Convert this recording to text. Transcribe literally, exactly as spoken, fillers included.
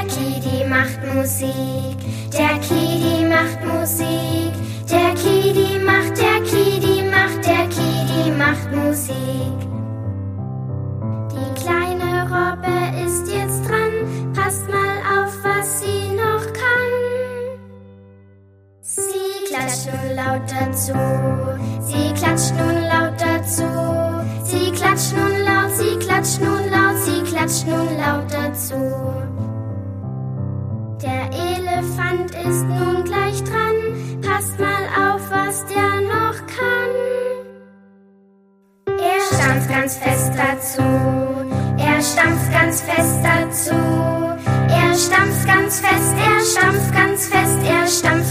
Kidi macht Musik, der Kidi macht Musik, der Kidi macht, der Kidi macht, der Kidi macht Musik. Die kleine Robbe ist jetzt dran, passt mal auf, was sie noch kann. Sie klatscht nun laut dazu, sie klatscht nun laut dazu, sie klatscht nun laut, sie klatscht nun laut, sie klatscht nun laut dazu. Der Elefant ist nun gleich dran, passt mal auf, was der noch kann. Er stampft ganz fest dazu, er stampft ganz fest dazu, er stampft ganz fest, er stampft ganz fest, er stampft